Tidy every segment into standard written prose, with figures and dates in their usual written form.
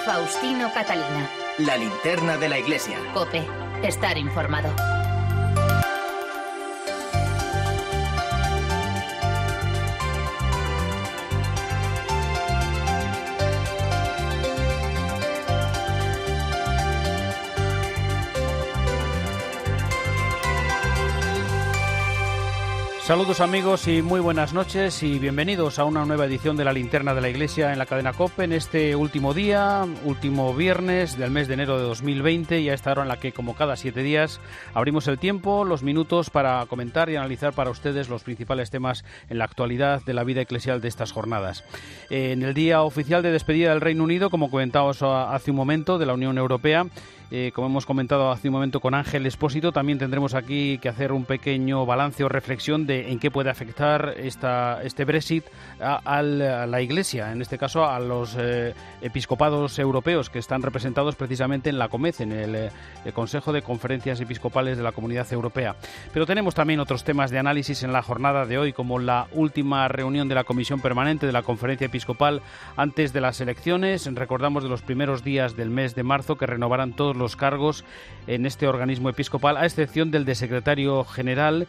Faustino Catalina. La linterna de la iglesia. COPE. Estar informado. Saludos amigos y muy buenas noches y bienvenidos a una nueva edición de la Linterna de la Iglesia en la cadena COPE en este último día, último viernes del mes de enero de 2020 y a esta hora en la que como cada 7 días abrimos el tiempo, los minutos para comentar y analizar para ustedes los principales temas en la actualidad de la vida eclesial de estas jornadas. En el día oficial de despedida del Reino Unido, como comentábamos hace un momento, de la Unión Europea, como hemos comentado hace un momento con Ángel Expósito, también tendremos aquí que hacer un pequeño balance o reflexión de en qué puede afectar este Brexit a la Iglesia, en este caso a los episcopados europeos que están representados precisamente en la COMEC, en el Consejo de Conferencias Episcopales de la Comunidad Europea. Pero tenemos también otros temas de análisis en la jornada de hoy, como la última reunión de la Comisión Permanente de la Conferencia Episcopal antes de las elecciones. Recordamos de los primeros días del mes de marzo que renovarán todos los cargos en este organismo episcopal, a excepción del de secretario general,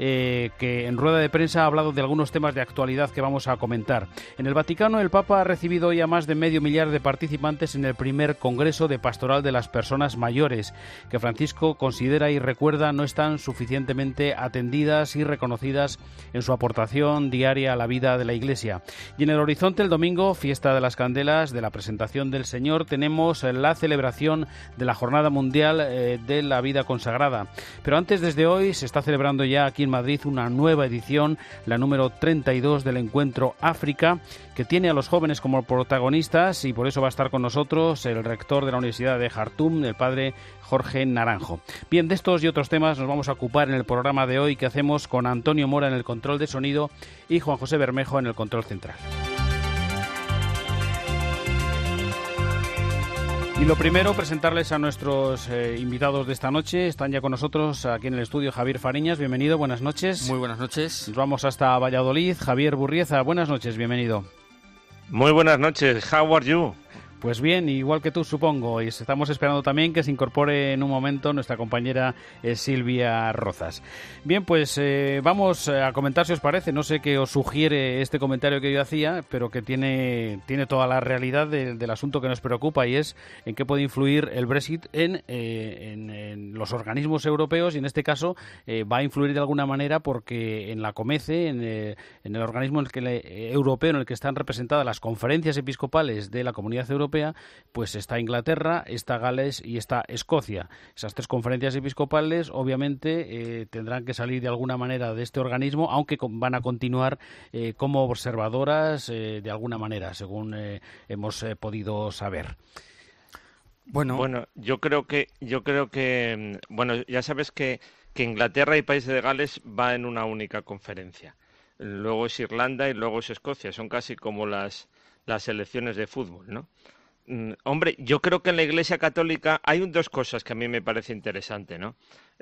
que en rueda de prensa ha hablado de algunos temas de actualidad que vamos a comentar. En el Vaticano, el Papa ha recibido hoy a más de 500,000 de participantes en el primer Congreso de Pastoral de las Personas Mayores, que Francisco considera y recuerda no están suficientemente atendidas y reconocidas en su aportación diaria a la vida de la Iglesia. Y en el horizonte, el domingo, fiesta de las candelas, de la presentación del Señor, tenemos la celebración de la Jornada Mundial de la Vida Consagrada. Pero antes, desde hoy, se está celebrando ya aquí en Madrid una nueva edición, la número 32 del Encuentro África, que tiene a los jóvenes como protagonistas, y por eso va a estar con nosotros el rector de la Universidad de Jartum, el padre Jorge Naranjo. Bien, de estos y otros temas nos vamos a ocupar en el programa de hoy, que hacemos con Antonio Mora en el control de sonido y Juan José Bermejo en el control central. Y lo primero, presentarles a nuestros invitados de esta noche. Están ya con nosotros aquí en el estudio Javier Fariñas, bienvenido, buenas noches. Muy buenas noches. Nos vamos hasta Valladolid. Javier Burrieza, buenas noches, bienvenido. Muy buenas noches, how are you? Pues bien, igual que tú, supongo, y estamos esperando también que se incorpore en un momento nuestra compañera Silvia Rozas. Bien, pues vamos a comentar, si os parece. No sé qué os sugiere este comentario que yo hacía, pero que tiene toda la realidad del asunto que nos preocupa, y es en qué puede influir el Brexit en los organismos europeos, y en este caso va a influir de alguna manera porque en la COMECE, en el organismo europeo en el que están representadas las conferencias episcopales de la Comunidad Europea, pues está Inglaterra, está Gales y está Escocia. Esas 3 conferencias episcopales obviamente tendrán que salir de alguna manera de este organismo, aunque van a continuar como observadoras de alguna manera, según hemos podido saber. Bueno, yo creo que bueno, ya sabes que Inglaterra y Países de Gales va en una única conferencia. Luego es Irlanda y luego es Escocia. Son casi como las selecciones de fútbol, ¿no? Hombre, yo creo que en la Iglesia Católica hay 2 cosas que a mí me parece interesante, ¿no?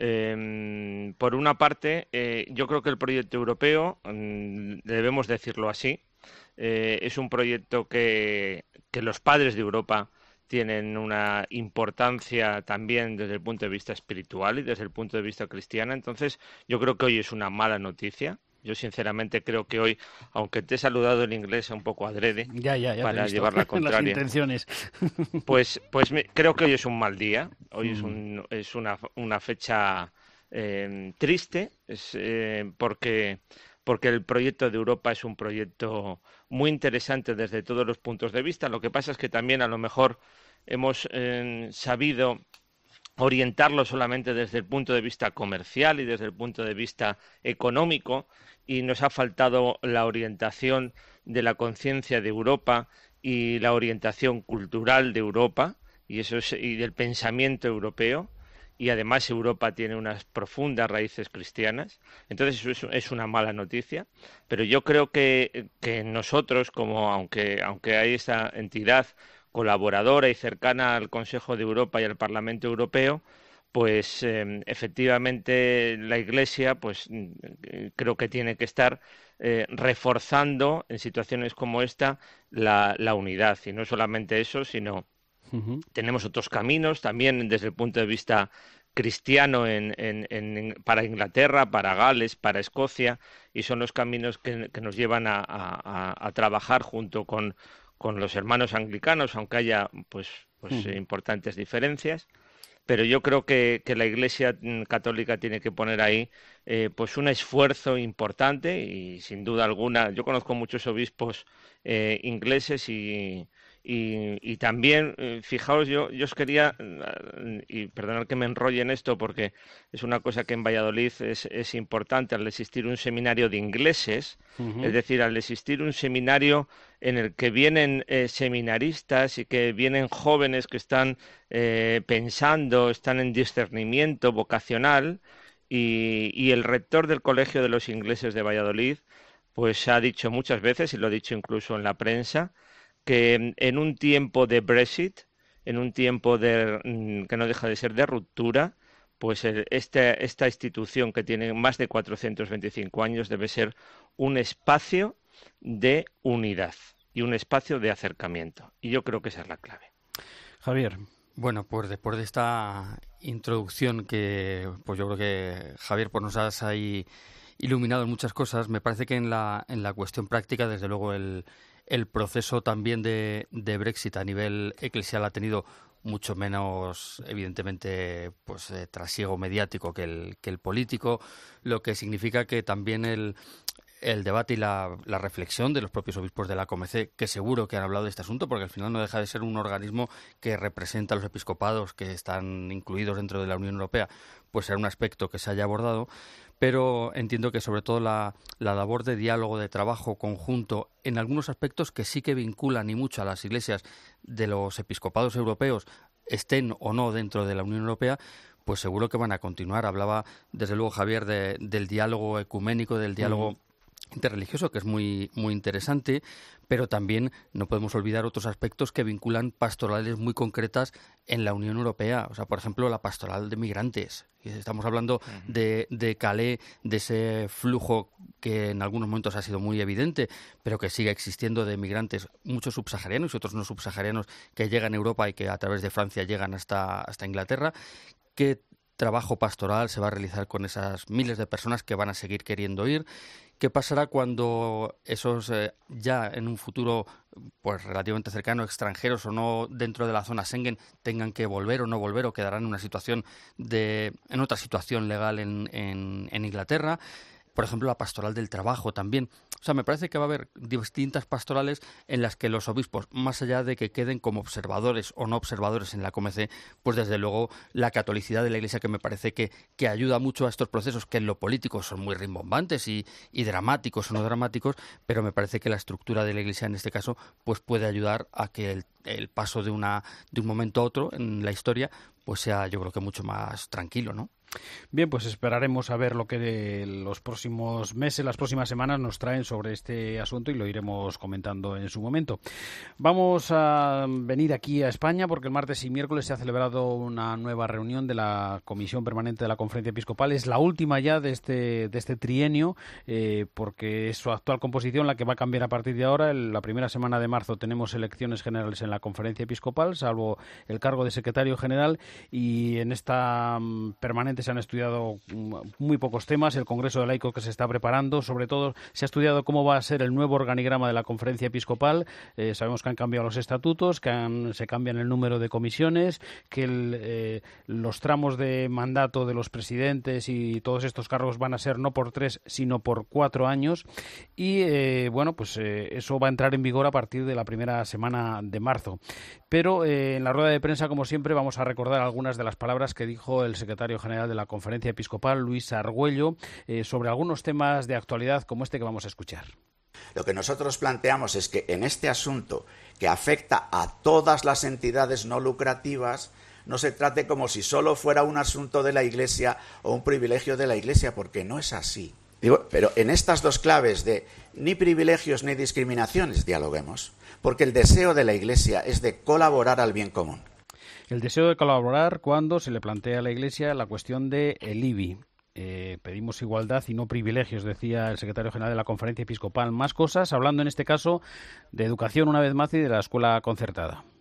Por una parte, yo creo que el proyecto europeo, debemos decirlo así, es un proyecto que los padres de Europa tienen una importancia también desde el punto de vista espiritual y desde el punto de vista cristiano. Entonces, yo creo que hoy es una mala noticia. Yo sinceramente creo que hoy, aunque te he saludado en inglés un poco adrede para llevar la contraria, las intenciones. pues creo que hoy es un mal día. Hoy es una fecha triste, porque el proyecto de Europa es un proyecto muy interesante desde todos los puntos de vista. Lo que pasa es que también a lo mejor hemos sabido orientarlo solamente desde el punto de vista comercial y desde el punto de vista económico, y nos ha faltado la orientación de la conciencia de Europa y la orientación cultural de Europa y del pensamiento europeo. Y además Europa tiene unas profundas raíces cristianas. Entonces eso es una mala noticia, pero yo creo que nosotros, aunque hay esta entidad colaboradora y cercana al Consejo de Europa y al Parlamento Europeo, pues efectivamente la Iglesia pues creo que tiene que estar reforzando en situaciones como esta la unidad, y no solamente eso, sino Tenemos otros caminos también desde el punto de vista cristiano para Inglaterra, para Gales, para Escocia, y son los caminos que nos llevan a trabajar junto con los hermanos anglicanos, aunque haya pues importantes diferencias. Pero yo creo que la Iglesia católica tiene que poner ahí pues un esfuerzo importante, y sin duda alguna yo conozco muchos obispos ingleses y también, fijaos, yo os quería, y perdonad que me enrolle en esto porque es una cosa que en Valladolid es importante, al existir un seminario de ingleses, es decir, al existir un seminario en el que vienen seminaristas y que vienen jóvenes que están pensando, están en discernimiento vocacional, y el rector del Colegio de los Ingleses de Valladolid pues ha dicho muchas veces, y lo ha dicho incluso en la prensa, que en un tiempo de Brexit, en un tiempo que no deja de ser de ruptura, pues esta institución que tiene más de 425 años debe ser un espacio de unidad y un espacio de acercamiento. Y yo creo que esa es la clave. Javier. Bueno, pues después de esta introducción que pues yo creo que, Javier, pues nos has ahí iluminado en muchas cosas, me parece que en la cuestión práctica, desde luego, el proceso también de Brexit a nivel eclesial ha tenido mucho menos, evidentemente, pues trasiego mediático que el político, lo que significa que también el debate y la reflexión de los propios obispos de la COMECE, que seguro que han hablado de este asunto, porque al final no deja de ser un organismo que representa a los episcopados que están incluidos dentro de la Unión Europea, pues será un aspecto que se haya abordado. Pero entiendo que sobre todo la labor de diálogo, de trabajo conjunto, en algunos aspectos que sí que vinculan y mucho a las iglesias de los episcopados europeos, estén o no dentro de la Unión Europea, pues seguro que van a continuar. Hablaba, desde luego, Javier, del diálogo ecuménico, del diálogo interreligioso, que es muy, muy interesante, pero también no podemos olvidar otros aspectos que vinculan pastorales muy concretas en la Unión Europea. O sea, por ejemplo, la pastoral de migrantes. Estamos hablando de Calais, de ese flujo que en algunos momentos ha sido muy evidente, pero que sigue existiendo, de migrantes, muchos subsaharianos y otros no subsaharianos, que llegan a Europa y que a través de Francia llegan hasta Inglaterra. ¿Qué trabajo pastoral se va a realizar con esas miles de personas que van a seguir queriendo ir? ¿Qué pasará cuando esos ya en un futuro pues relativamente cercano, extranjeros o no dentro de la zona Schengen, tengan que volver o no volver, o quedarán en una situación en otra situación legal en Inglaterra? Por ejemplo, la pastoral del trabajo también. O sea, me parece que va a haber distintas pastorales en las que los obispos, más allá de que queden como observadores o no observadores en la COMECE, pues desde luego la catolicidad de la Iglesia, que me parece que ayuda mucho a estos procesos que en lo político son muy rimbombantes y dramáticos o no dramáticos, pero me parece que la estructura de la Iglesia en este caso pues puede ayudar a que el paso de un momento a otro en la historia pues sea, yo creo que mucho más tranquilo, ¿no? Bien, pues esperaremos a ver lo que los próximos meses, las próximas semanas nos traen sobre este asunto, y lo iremos comentando en su momento. Vamos a venir aquí a España porque el martes y miércoles se ha celebrado una nueva reunión de la Comisión Permanente de la Conferencia Episcopal. Es la última ya de este trienio, porque es su actual composición la que va a cambiar a partir de ahora. La primera semana de marzo tenemos elecciones generales en la Conferencia Episcopal, salvo el cargo de secretario general, y en esta permanente se han estudiado muy pocos temas. El Congreso de Laicos que se está preparando, sobre todo se ha estudiado cómo va a ser el nuevo organigrama de la Conferencia Episcopal. Sabemos que han cambiado los estatutos, que se cambian el número de comisiones, que los tramos de mandato de los presidentes y todos estos cargos van a ser no por 3 sino por 4 años, y eso va a entrar en vigor a partir de la primera semana de marzo. Pero en la rueda de prensa, como siempre, vamos a recordar algunas de las palabras que dijo el secretario general de la Conferencia Episcopal, Luis Argüello, sobre algunos temas de actualidad como este que vamos a escuchar. Lo que nosotros planteamos es que en este asunto, que afecta a todas las entidades no lucrativas, no se trate como si solo fuera un asunto de la Iglesia o un privilegio de la Iglesia, porque no es así. Pero en estas dos claves de ni privilegios ni discriminaciones, dialoguemos, porque el deseo de la Iglesia es de colaborar al bien común. El deseo de colaborar cuando se le plantea a la Iglesia la cuestión del IBI. Pedimos igualdad y no privilegios, decía el secretario general de la Conferencia Episcopal. Más cosas, hablando en este caso de educación una vez más y de la escuela concertada.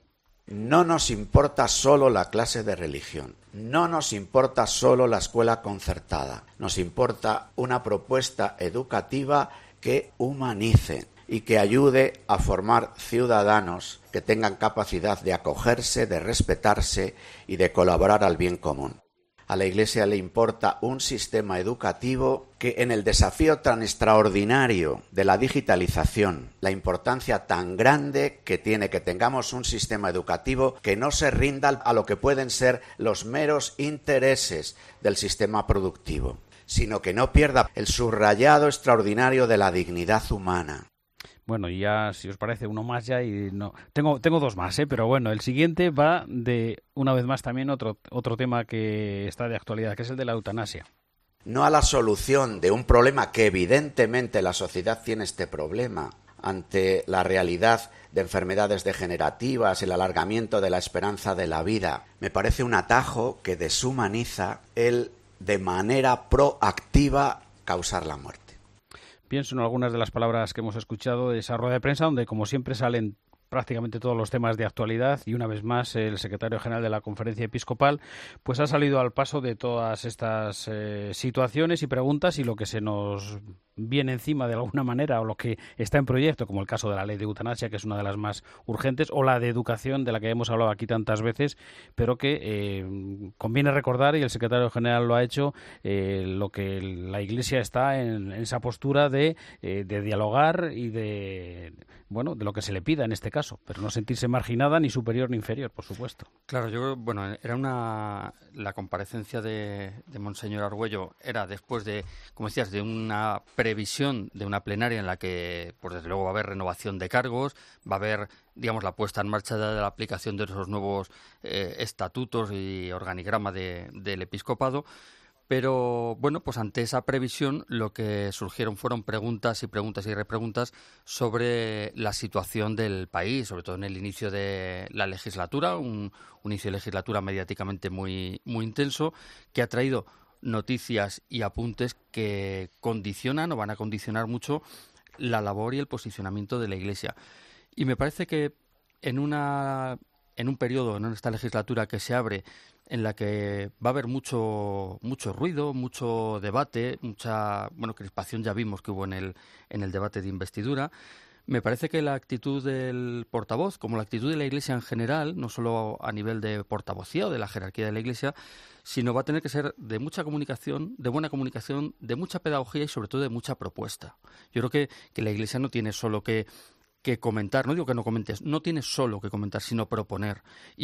No nos importa solo la clase de religión, no nos importa solo la escuela concertada, nos importa una propuesta educativa que humanice y que ayude a formar ciudadanos que tengan capacidad de acogerse, de respetarse y de colaborar al bien común. A la Iglesia le importa un sistema educativo que, en el desafío tan extraordinario de la digitalización, la importancia tan grande que tiene que tengamos un sistema educativo que no se rinda a lo que pueden ser los meros intereses del sistema productivo, sino que no pierda el subrayado extraordinario de la dignidad humana. Bueno, y ya, si os parece, uno más ya y no... Tengo dos más, pero bueno, el siguiente va de, una vez más, también otro tema que está de actualidad, que es el de la eutanasia. No a la solución de un problema que evidentemente la sociedad tiene este problema ante la realidad de enfermedades degenerativas, el alargamiento de la esperanza de la vida. Me parece un atajo que deshumaniza el, de manera proactiva, causar la muerte. Pienso en algunas de las palabras que hemos escuchado de esa rueda de prensa, donde, como siempre, salen prácticamente todos los temas de actualidad, y una vez más el secretario general de la Conferencia Episcopal pues ha salido al paso de todas estas situaciones y preguntas, y lo que se nos viene encima de alguna manera, o lo que está en proyecto, como el caso de la ley de eutanasia, que es una de las más urgentes, o la de educación, de la que hemos hablado aquí tantas veces, pero que conviene recordar, y el secretario general lo ha hecho, lo que la Iglesia está en esa postura de dialogar y de lo que se le pida en este caso, pero no sentirse marginada, ni superior ni inferior, por supuesto. Claro, yo era la comparecencia de Monseñor Argüello era después de, como decías, de una previsión de una plenaria en la que, pues desde luego va a haber renovación de cargos, va a haber, digamos, la puesta en marcha de la aplicación de esos nuevos estatutos y organigrama del episcopado. Pero, bueno, pues ante esa previsión lo que surgieron fueron preguntas y repreguntas sobre la situación del país, sobre todo en el inicio de la legislatura, un inicio de legislatura mediáticamente muy, muy intenso, que ha traído noticias y apuntes que condicionan o van a condicionar mucho la labor y el posicionamiento de la Iglesia. Y me parece que en un periodo, en esta legislatura que se abre, en la que va a haber mucho ruido, mucho debate, mucha crispación, ya vimos que hubo en el debate de investidura. Me parece que la actitud del portavoz, como la actitud de la Iglesia en general, no solo a nivel de portavocía o de la jerarquía de la Iglesia, sino va a tener que ser de mucha comunicación, de buena comunicación, de mucha pedagogía y sobre todo de mucha propuesta. Yo creo que la Iglesia no tiene solo que comentar, no digo que no comentes, no tiene solo que comentar, sino proponer.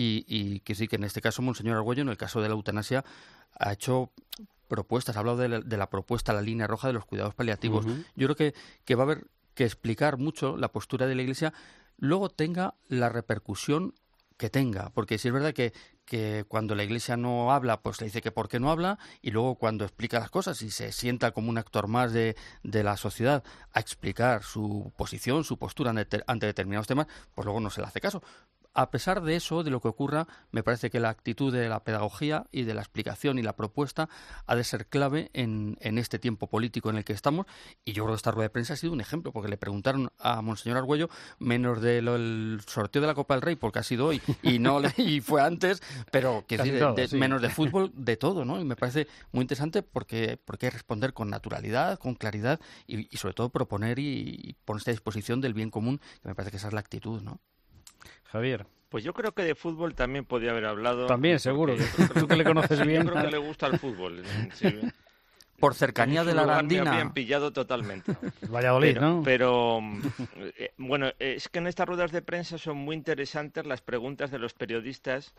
Y que sí, que en este caso Monseñor Argüello, en el caso de la eutanasia, ha hecho propuestas, ha hablado de la propuesta, la línea roja de los cuidados paliativos. Uh-huh. Yo creo que va a haber que explicar mucho la postura de la Iglesia, luego tenga la repercusión que tenga, porque si es verdad que cuando la Iglesia no habla, pues le dice que por qué no habla, y luego cuando explica las cosas y se sienta como un actor más de la sociedad a explicar su posición, su postura ante determinados temas, pues luego no se le hace caso. A pesar de eso, de lo que ocurra, me parece que la actitud de la pedagogía y de la explicación y la propuesta ha de ser clave en este tiempo político en el que estamos, y yo creo que esta rueda de prensa ha sido un ejemplo, porque le preguntaron a Monseñor Argüello menos del sorteo de la Copa del Rey, porque ha sido hoy, y fue antes, pero sí. Menos de fútbol, de todo, ¿no? Y me parece muy interesante porque hay que responder con naturalidad, con claridad, y sobre todo proponer y ponerse a disposición del bien común, que me parece que esa es la actitud, ¿no? Javier. Pues yo creo que de fútbol también podía haber hablado. También, seguro. Tú que le conoces bien. Yo creo que le gusta el fútbol. Sí. Por cercanía de la Arandina. Me habían pillado totalmente. Valladolid, ¿no? Pero bueno, es que en estas ruedas de prensa son muy interesantes las preguntas de los periodistas,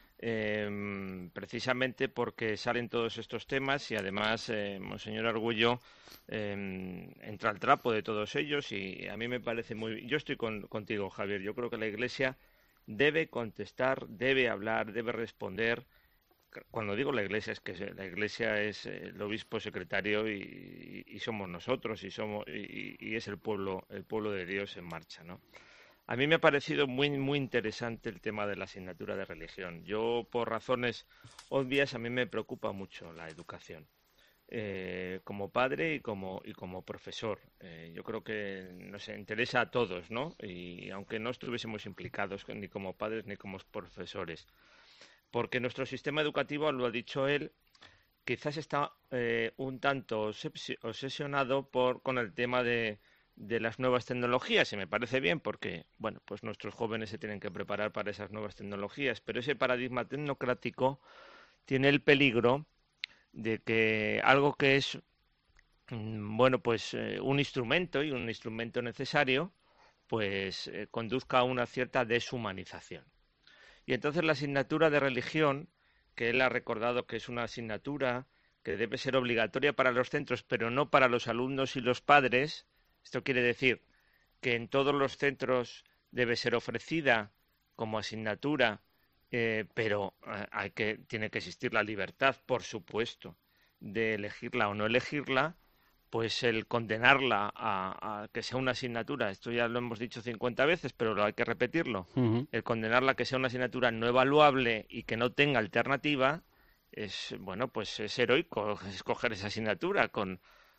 precisamente porque salen todos estos temas y además Monseñor Argüello entra al trapo de todos ellos, y a mí me parece muy... Yo estoy contigo, Javier. Yo creo que la Iglesia debe contestar, debe hablar, debe responder. Cuando digo la Iglesia, es que la Iglesia es el obispo secretario y somos nosotros, y es el pueblo de Dios en marcha, ¿no? A mí me ha parecido muy, muy interesante el tema de la asignatura de religión. Yo, por razones obvias, a mí me preocupa mucho la educación. como padre y como profesor. Yo creo que nos interesa a todos, ¿no? Y aunque no estuviésemos implicados ni como padres ni como profesores. Porque nuestro sistema educativo, lo ha dicho él, quizás está un tanto obsesionado con el tema de las nuevas tecnologías, y me parece bien porque, bueno, pues nuestros jóvenes se tienen que preparar para esas nuevas tecnologías, pero ese paradigma tecnocrático tiene el peligro de que algo que es, bueno, pues un instrumento y un instrumento necesario, pues conduzca a una cierta deshumanización. Y entonces la asignatura de religión, que él ha recordado que es una asignatura que debe ser obligatoria para los centros, pero no para los alumnos y los padres. Esto quiere decir que en todos los centros debe ser ofrecida como asignatura, pero tiene que existir la libertad, por supuesto, de elegirla o no elegirla. Pues el condenarla a que sea una asignatura, esto ya lo hemos dicho 50 veces, pero hay que repetirlo, el condenarla a que sea una asignatura no evaluable y que no tenga alternativa, es, bueno, pues es heroico escoger esa asignatura con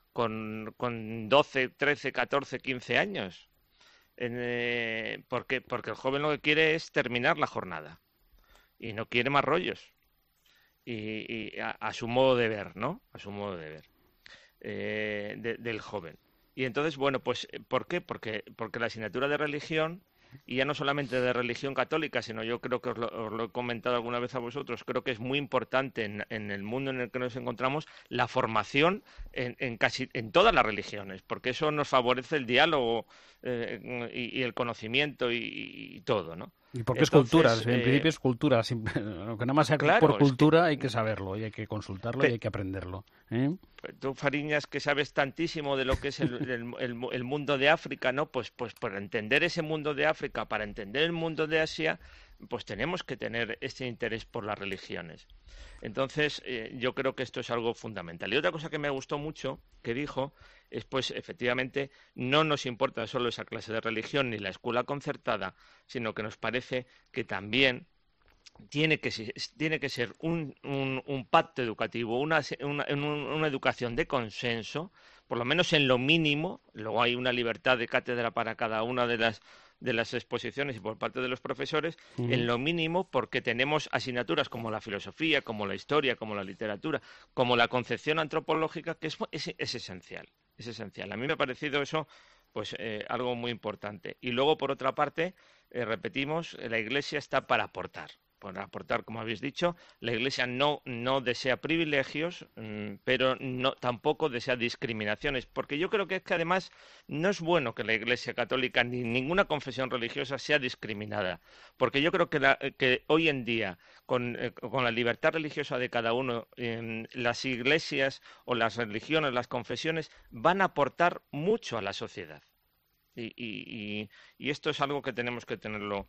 12, 13, 14, 15 años. Porque el joven lo que quiere es terminar la jornada y no quiere más rollos. Y a su modo de ver, ¿no? A su modo de ver. Del joven. Y entonces, bueno, pues ¿por qué? Porque la asignatura de religión, y ya no solamente de religión católica, sino yo creo que os lo he comentado alguna vez a vosotros, creo que es muy importante en el mundo en el que nos encontramos la formación en todas las religiones, porque eso nos favorece el diálogo y el conocimiento y todo, ¿no? Y porque entonces, es cultura, en principio es cultura, aunque nada más sea claro, por cultura hay que saberlo, y hay que consultarlo y hay que aprenderlo. Tú, Fariñas, que sabes tantísimo de lo que es el mundo de África, ¿no? Pues para entender ese mundo de África, para entender el mundo de Asia, pues tenemos que tener este interés por las religiones. Entonces, yo creo que esto es algo fundamental. Y otra cosa que me gustó mucho que dijo es, pues, efectivamente, no nos importa solo esa clase de religión ni la escuela concertada, sino que nos parece que también tiene que ser un pacto educativo, una educación de consenso, por lo menos en lo mínimo. Luego hay una libertad de cátedra para cada una de las exposiciones y por parte de los profesores, en lo mínimo, porque tenemos asignaturas como la filosofía, como la historia, como la literatura, como la concepción antropológica, que es esencial. Es esencial. A mí me ha parecido eso, pues, algo muy importante. Y luego, por otra parte, repetimos, la Iglesia está para aportar. Para aportar, como habéis dicho, la Iglesia no desea privilegios, pero tampoco desea discriminaciones, porque yo creo que además no es bueno que la Iglesia católica ni ninguna confesión religiosa sea discriminada, porque yo creo que hoy en día, con la libertad religiosa de cada uno, las iglesias o las religiones, las confesiones, van a aportar mucho a la sociedad. Y esto es algo que tenemos que tenerlo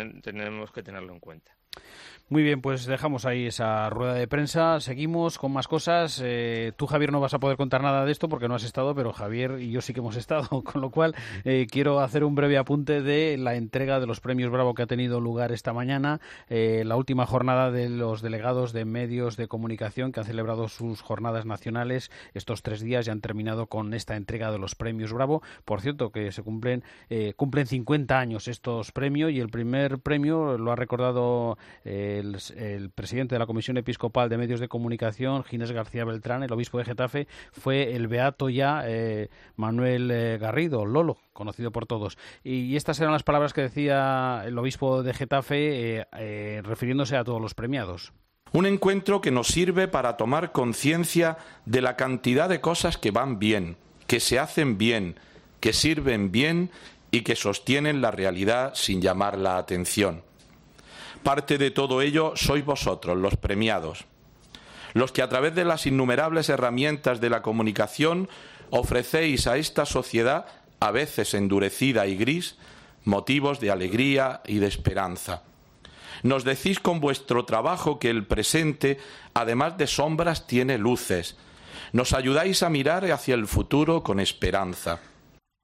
en cuenta. Muy bien, pues dejamos ahí esa rueda de prensa, seguimos con más cosas. Tú, Javier, no vas a poder contar nada de esto porque no has estado, pero Javier y yo sí que hemos estado, con lo cual quiero hacer un breve apunte de la entrega de los premios Bravo que ha tenido lugar esta mañana, la última jornada de los delegados de medios de comunicación que han celebrado sus jornadas nacionales estos 3 días y han terminado con esta entrega de los premios Bravo. Por cierto, que se cumplen 50 años estos premios, y el primer premio lo ha recordado el presidente de la Comisión Episcopal de Medios de Comunicación, Ginés García Beltrán, el obispo de Getafe, fue el beato ya Manuel Garrido, Lolo, conocido por todos. Y estas eran las palabras que decía el obispo de Getafe refiriéndose a todos los premiados. Un encuentro que nos sirve para tomar conciencia de la cantidad de cosas que van bien, que se hacen bien, que sirven bien y que sostienen la realidad sin llamar la atención. Parte de todo ello sois vosotros, los premiados, los que a través de las innumerables herramientas de la comunicación ofrecéis a esta sociedad, a veces endurecida y gris, motivos de alegría y de esperanza. Nos decís con vuestro trabajo que el presente, además de sombras, tiene luces. Nos ayudáis a mirar hacia el futuro con esperanza.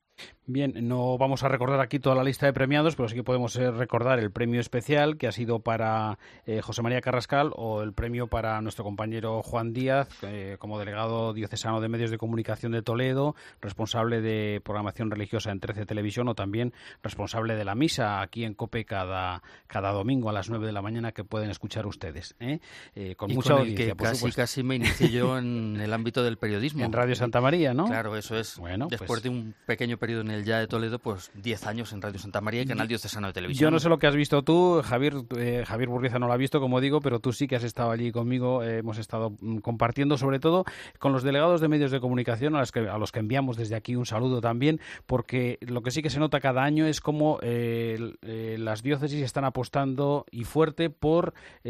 Bien, no vamos a recordar aquí toda la lista de premiados, pero sí que podemos recordar el premio especial que ha sido para José María Carrascal, o el premio para nuestro compañero Juan Díaz, como delegado diocesano de Medios de Comunicación de Toledo, responsable de programación religiosa en 13 Televisión, o también responsable de la misa aquí en COPE cada domingo a las 9 de la mañana, que pueden escuchar ustedes, con mucha audiencia, por supuesto. Casi me inicié yo en el ámbito del periodismo. En Radio Santa María, ¿no? Claro, eso es. Bueno, después de un pequeño periodo en el Ya de Toledo, pues 10 años en Radio Santa María y Canal Diocesano de Televisión. Yo no sé lo que has visto tú, Javier Burriza no lo ha visto, como digo, pero tú sí que has estado allí conmigo, hemos estado compartiendo, sobre todo con los delegados de medios de comunicación, a los que enviamos desde aquí un saludo también, porque lo que sí que se nota cada año es cómo las diócesis están apostando y fuerte por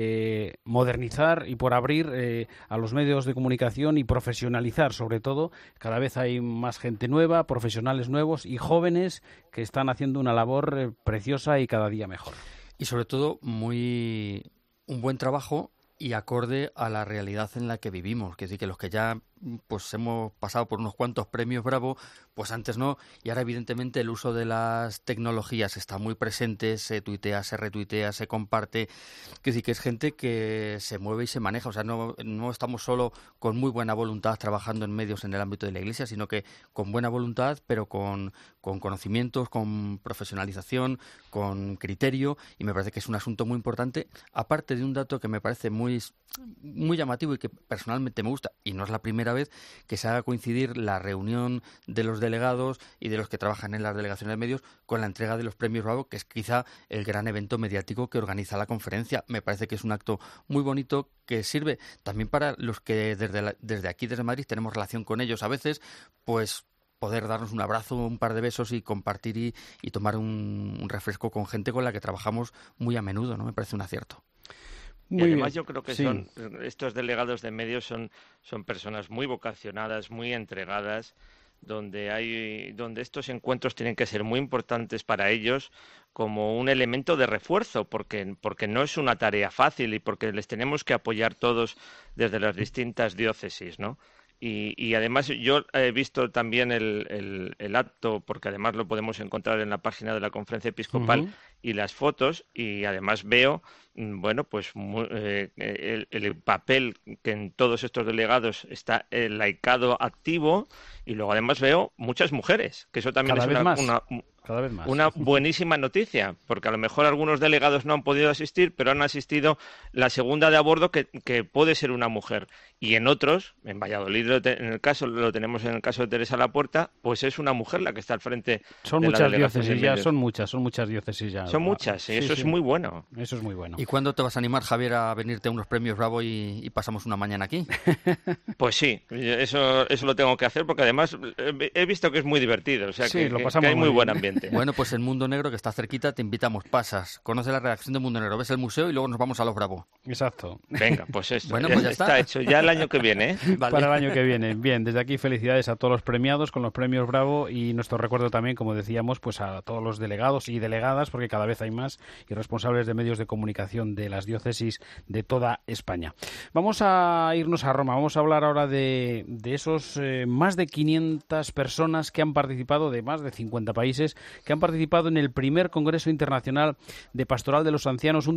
modernizar y por abrir a los medios de comunicación y profesionalizar, sobre todo. Cada vez hay más gente nueva, profesionales nuevos y jóvenes que están haciendo una labor preciosa y cada día mejor. Y sobre todo un buen trabajo y acorde a la realidad en la que vivimos. Es decir, que los que ya pues hemos pasado por unos cuantos premios Bravo, pues antes no, y ahora evidentemente el uso de las tecnologías está muy presente, se tuitea, se retuitea, se comparte. Es decir, que es gente que se mueve y se maneja, o sea, no estamos solo con muy buena voluntad trabajando en medios en el ámbito de la Iglesia, sino que con buena voluntad, pero con conocimientos, con profesionalización, con criterio, y me parece que es un asunto muy importante, aparte de un dato que me parece muy llamativo y que personalmente me gusta, y no es la primera vez que se haga coincidir la reunión de los delegados y de los que trabajan en las delegaciones de medios con la entrega de los premios Bravo, que es quizá el gran evento mediático que organiza la conferencia. Me parece que es un acto muy bonito que sirve también para los que desde aquí, desde Madrid, tenemos relación con ellos a veces, pues poder darnos un abrazo, un par de besos y compartir y tomar un refresco con gente con la que trabajamos muy a menudo, ¿no? Me parece un acierto. Y además yo creo que estos delegados de medios son personas muy vocacionadas, muy entregadas, donde estos encuentros tienen que ser muy importantes para ellos como un elemento de refuerzo, porque no es una tarea fácil y porque les tenemos que apoyar todos desde las distintas diócesis, ¿no? Y además yo he visto también el acto, porque además lo podemos encontrar en la página de la Conferencia Episcopal, y las fotos, y además veo, bueno, pues el papel que en todos estos delegados está el laicado activo, y luego además veo muchas mujeres, que eso también cada vez es más. Una buenísima noticia, porque a lo mejor algunos delegados no han podido asistir, pero han asistido la segunda de a bordo, que puede ser una mujer. Y en otros, en Valladolid lo tenemos en el caso de Teresa Lapuerta, pues es una mujer la que está al frente. Son de muchas la diócesis ya, son muchas diócesis ya. Son muchas, sí, eso es muy bueno. Eso es muy bueno. ¿Y cuándo te vas a animar, Javier, a venirte a unos premios Bravo y pasamos una mañana aquí? Pues sí, eso lo tengo que hacer, porque además he visto que es muy divertido, o sea que hay muy buen ambiente. Bueno, pues el Mundo Negro, que está cerquita, te invitamos, pasas, conoce la redacción de Mundo Negro, ves el museo y luego nos vamos a los Bravo. Exacto. Venga, pues esto bueno, pues ya está hecho, ya el año que viene, ¿eh? Vale. Para el año que viene. Bien, desde aquí felicidades a todos los premiados con los premios Bravo, y nuestro recuerdo también, como decíamos, pues a todos los delegados y delegadas, porque cada vez hay más, y responsables de medios de comunicación de las diócesis de toda España. Vamos a irnos a Roma, vamos a hablar ahora de esos más de 500 personas que han participado, de más de 50 países, que han participado en el primer Congreso Internacional de Pastoral de los Ancianos,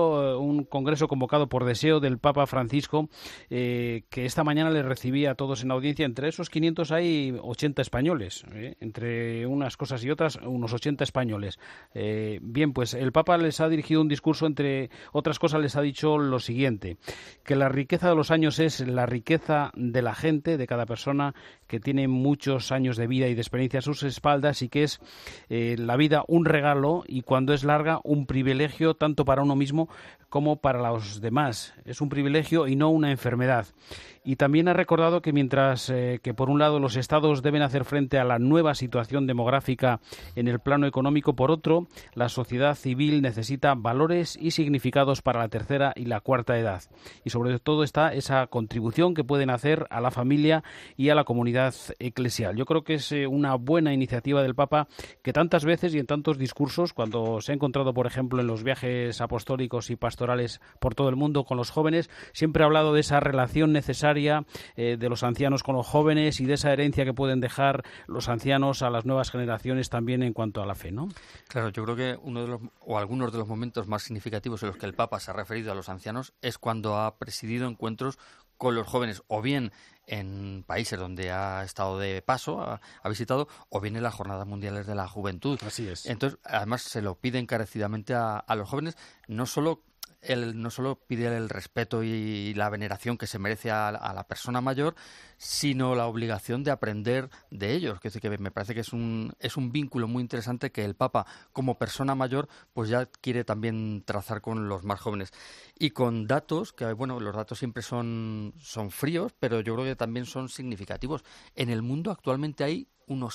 un congreso convocado por deseo del Papa Francisco, que esta mañana les recibía a todos en audiencia. Entre esos 500 hay 80 españoles, entre unas cosas y otras, unos 80 españoles. Bien, pues el Papa les ha dirigido un discurso, entre otras cosas les ha dicho lo siguiente: que la riqueza de los años es la riqueza de la gente, de cada persona que tiene muchos años de vida y de experiencia a sus espaldas, y que es la vida un regalo, y cuando es larga un privilegio tanto para uno mismo como para los demás. Es un privilegio y no una enfermedad. Y también ha recordado que mientras que por un lado los estados deben hacer frente a la nueva situación demográfica en el plano económico, por otro la sociedad civil necesita valores y significados para la tercera y la cuarta edad. Y sobre todo está esa contribución que pueden hacer a la familia y a la comunidad comunidad eclesial. Yo creo que es una buena iniciativa del Papa, que tantas veces y en tantos discursos, cuando se ha encontrado, por ejemplo, en los viajes apostólicos y pastorales por todo el mundo con los jóvenes, siempre ha hablado de esa relación necesaria de los ancianos con los jóvenes y de esa herencia que pueden dejar los ancianos a las nuevas generaciones también en cuanto a la fe, ¿no? Claro, yo creo que algunos de los momentos más significativos en los que el Papa se ha referido a los ancianos es cuando ha presidido encuentros con los jóvenes, o bien en países donde ha estado de paso, ha visitado, o bien en las Jornadas Mundiales de la Juventud. Así es. Entonces, además, se lo pide encarecidamente a los jóvenes, no solo pide el respeto y la veneración que se merece a la persona mayor, sino la obligación de aprender de ellos. Que me parece que es un vínculo muy interesante que el Papa, como persona mayor, pues ya quiere también trazar con los más jóvenes. Y con datos, que bueno, los datos siempre son fríos, pero yo creo que también son significativos. En el mundo actualmente hay unos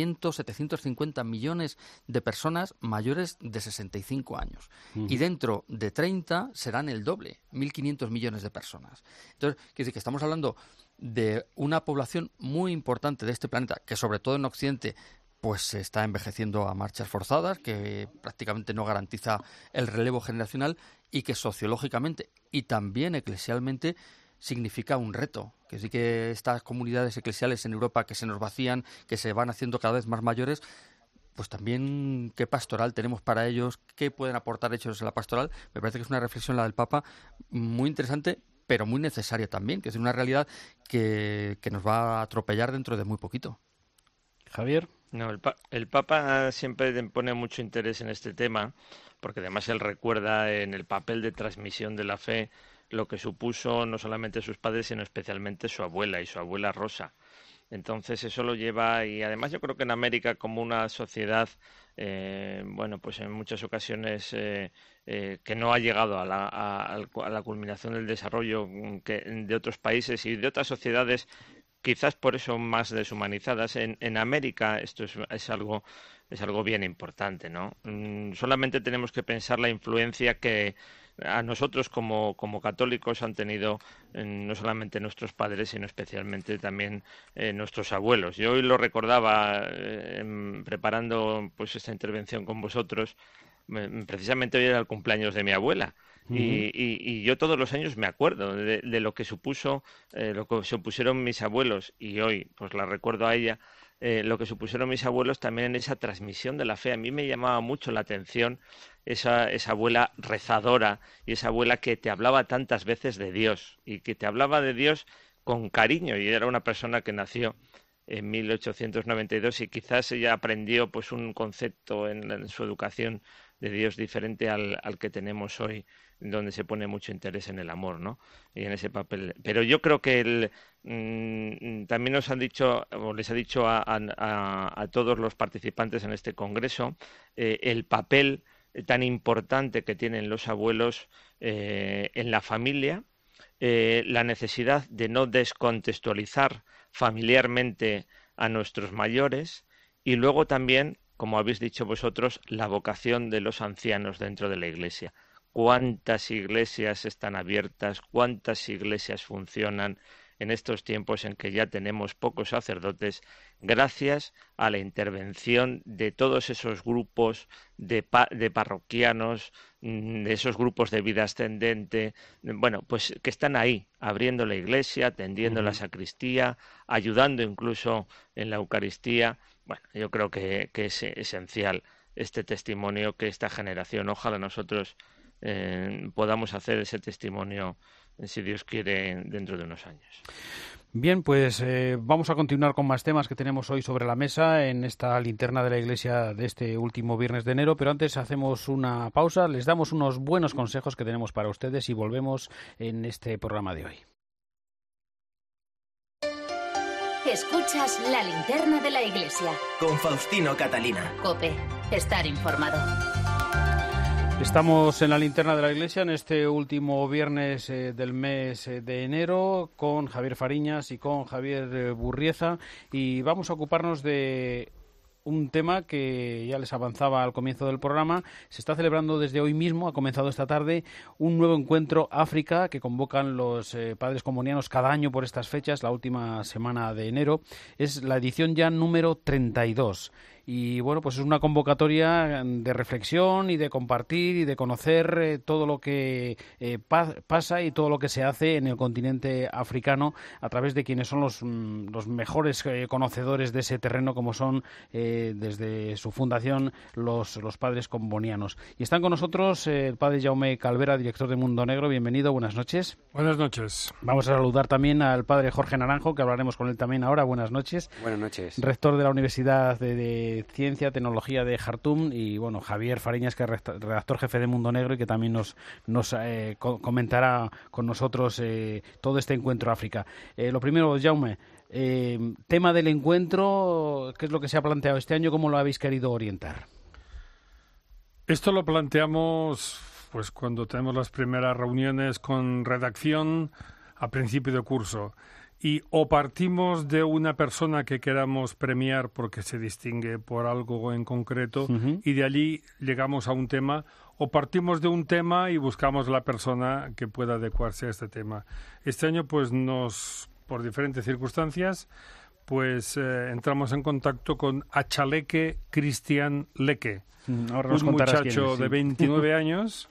750 millones de personas mayores de 65 años. Y dentro de 30 serán el doble, 1.500 millones de personas. Entonces, quiero decir que estamos hablando de una población muy importante de este planeta, que sobre todo en Occidente pues se está envejeciendo a marchas forzadas, que prácticamente no garantiza el relevo generacional y que sociológicamente y también eclesialmente significa un reto, que sí que estas comunidades eclesiales en Europa que se nos vacían, que se van haciendo cada vez más mayores, pues también qué pastoral tenemos para ellos, qué pueden aportar ellos en la pastoral. Me parece que es una reflexión la del Papa muy interesante, pero muy necesaria también, que es una realidad que nos va a atropellar dentro de muy poquito. Javier. No, el Papa siempre pone mucho interés en este tema, porque además él recuerda en el papel de transmisión de la fe lo que supuso no solamente sus padres, sino especialmente su abuela y su abuela Rosa. Entonces eso lo lleva, y además yo creo que en América, como una sociedad, bueno, pues en muchas ocasiones que no ha llegado a la culminación del desarrollo de otros países y de otras sociedades, quizás por eso más deshumanizadas. En América esto es algo bien importante, ¿no? Solamente tenemos que pensar la influencia que a nosotros como católicos han tenido no solamente nuestros padres, sino especialmente también nuestros abuelos. Yo hoy lo recordaba preparando pues esta intervención con vosotros. Precisamente hoy era el cumpleaños de mi abuela. Y yo todos los años me acuerdo de lo que supuso, lo que supusieron mis abuelos, y hoy pues la recuerdo a ella, lo que supusieron mis abuelos también en esa transmisión de la fe. A mí me llamaba mucho la atención esa abuela rezadora y esa abuela que te hablaba tantas veces de Dios y que te hablaba de Dios con cariño, y era una persona que nació en 1892 y quizás ella aprendió pues un concepto en su educación de Dios diferente al que tenemos hoy, donde se pone mucho interés en el amor, ¿no? Y en ese papel. Pero yo creo que también nos han dicho, o les ha dicho a todos los participantes en este congreso, el papel tan importante que tienen los abuelos en la familia, la necesidad de no descontextualizar familiarmente a nuestros mayores, y luego también, como habéis dicho vosotros, la vocación de los ancianos dentro de la Iglesia. ¿Cuántas iglesias están abiertas? ¿Cuántas iglesias funcionan en estos tiempos en que ya tenemos pocos sacerdotes, gracias a la intervención de todos esos grupos de parroquianos, de esos grupos de vida ascendente, bueno, pues que están ahí, abriendo la iglesia, atendiendo la sacristía, ayudando incluso en la Eucaristía? Bueno, yo creo que es esencial este testimonio que esta generación, ojalá nosotros podamos hacer ese testimonio, si Dios quiere, dentro de unos años. Bien, pues vamos a continuar con más temas que tenemos hoy sobre la mesa en esta linterna de la Iglesia de este último viernes de enero, pero antes hacemos una pausa, les damos unos buenos consejos que tenemos para ustedes y volvemos en este programa de hoy. Escuchas la linterna de la Iglesia. Con Faustino Catalina. COPE. Estar informado. Estamos en la linterna de la Iglesia en este último viernes del mes de enero con Javier Fariñas y con Javier Burrieza, y vamos a ocuparnos de un tema que ya les avanzaba al comienzo del programa. Se está celebrando desde hoy mismo, ha comenzado esta tarde, un nuevo encuentro África que convocan los padres combonianos cada año por estas fechas, la última semana de enero. Es la edición ya número 32. Y bueno, pues es una convocatoria de reflexión y de compartir y de conocer todo lo que pasa y todo lo que se hace en el continente africano a través de quienes son los mejores conocedores de ese terreno, como son desde su fundación los padres combonianos. Y están con nosotros el padre Jaume Calvera, director de Mundo Negro. Bienvenido, buenas noches. Buenas noches. Vamos a saludar también al padre Jorge Naranjo, que hablaremos con él también ahora. Buenas noches. Buenas noches. Rector de la Universidad de Ciencia, Tecnología de Jartum, y bueno, Javier Fariñas, que es redactor jefe de Mundo Negro y que también nos comentará con nosotros todo este encuentro África. Lo primero, Jaume, tema del encuentro, ¿qué es lo que se ha planteado este año? ¿Cómo lo habéis querido orientar? Esto lo planteamos pues cuando tenemos las primeras reuniones con redacción a principio de curso. Y o partimos de una persona que queramos premiar porque se distingue por algo en concreto y de allí llegamos a un tema, o partimos de un tema y buscamos la persona que pueda adecuarse a este tema. Este año, pues por diferentes circunstancias, pues entramos en contacto con Achaleke Christian Leke, un muchacho de 29 años,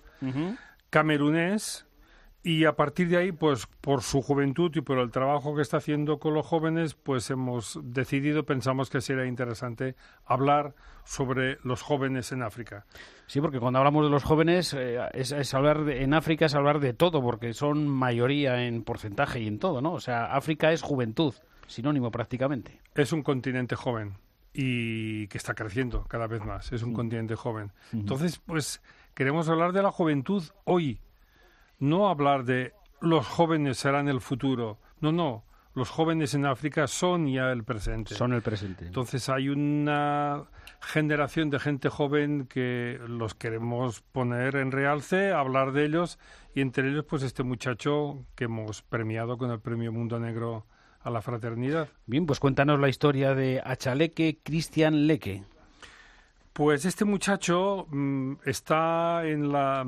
camerunés. Y a partir de ahí, pues por su juventud y por el trabajo que está haciendo con los jóvenes, pues hemos decidido, pensamos que sería interesante hablar sobre los jóvenes en África. Sí, porque cuando hablamos de los jóvenes, es hablar en África es hablar de todo, porque son mayoría en porcentaje y en todo, ¿no? O sea, África es juventud, sinónimo prácticamente. Es un continente joven y que está creciendo cada vez más, es un continente joven. Entonces, pues queremos hablar de la juventud hoy. No hablar de los jóvenes serán el futuro. No. Los jóvenes en África son ya el presente. Son el presente. Entonces hay una generación de gente joven que los queremos poner en realce, hablar de ellos, y entre ellos pues este muchacho que hemos premiado con el Premio Mundo Negro a la Fraternidad. Bien, pues cuéntanos la historia de Achaleke Christian Leke. Pues este muchacho está en la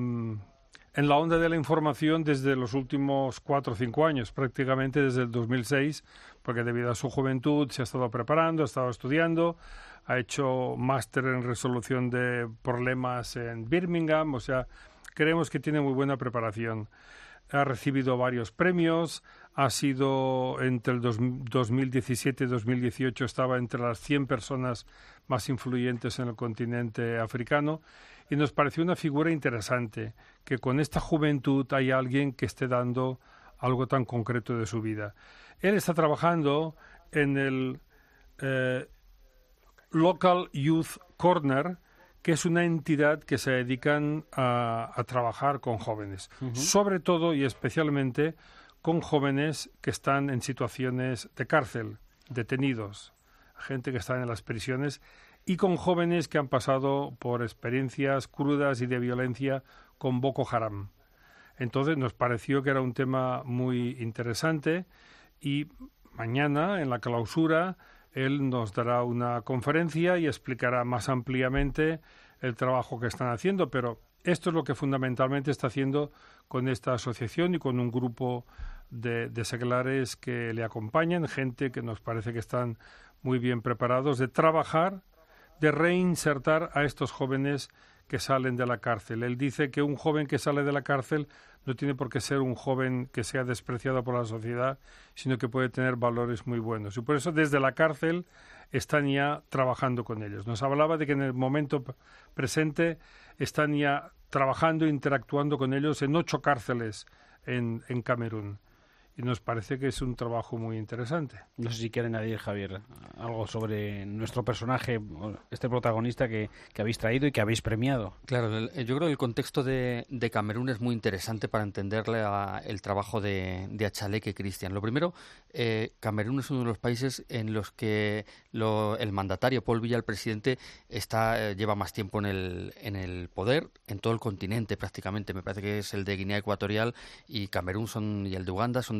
onda de la información desde los últimos 4 o 5 años, prácticamente desde el 2006, porque debido a su juventud se ha estado preparando, ha estado estudiando, ha hecho máster en resolución de problemas en Birmingham, o sea, creemos que tiene muy buena preparación. Ha recibido varios premios, ha sido entre el 2017 y 2018, estaba entre las 100 personas más influyentes en el continente africano, y nos pareció una figura interesante, que con esta juventud hay alguien que esté dando algo tan concreto de su vida. Él está trabajando en el Local Youth Corner, que es una entidad que se dedican a trabajar con jóvenes, sobre todo y especialmente con jóvenes que están en situaciones de cárcel, detenidos, gente que está en las prisiones, y con jóvenes que han pasado por experiencias crudas y de violencia con Boko Haram. Entonces nos pareció que era un tema muy interesante, y mañana en la clausura él nos dará una conferencia y explicará más ampliamente el trabajo que están haciendo, pero esto es lo que fundamentalmente está haciendo con esta asociación y con un grupo de seglares que le acompañan, gente que nos parece que están muy bien preparados de trabajar, de reinsertar a estos jóvenes que salen de la cárcel. Él dice que un joven que sale de la cárcel no tiene por qué ser un joven que sea despreciado por la sociedad, sino que puede tener valores muy buenos. Y por eso desde la cárcel están ya trabajando con ellos. Nos hablaba de que en el momento presente están ya trabajando, interactuando con ellos en 8 cárceles en Camerún. Y nos parece que es un trabajo muy interesante. No sé si quieren añadir, Javier, algo sobre nuestro personaje, este protagonista que habéis traído y que habéis premiado. Claro, yo creo que el contexto de Camerún es muy interesante para entenderle el trabajo de Achaleke Christian. Lo primero, Camerún es uno de los países en los que el mandatario, Paul Biya, el presidente, lleva más tiempo en el poder, en todo el continente prácticamente. Me parece que es el de Guinea Ecuatorial y Camerún y el de Uganda son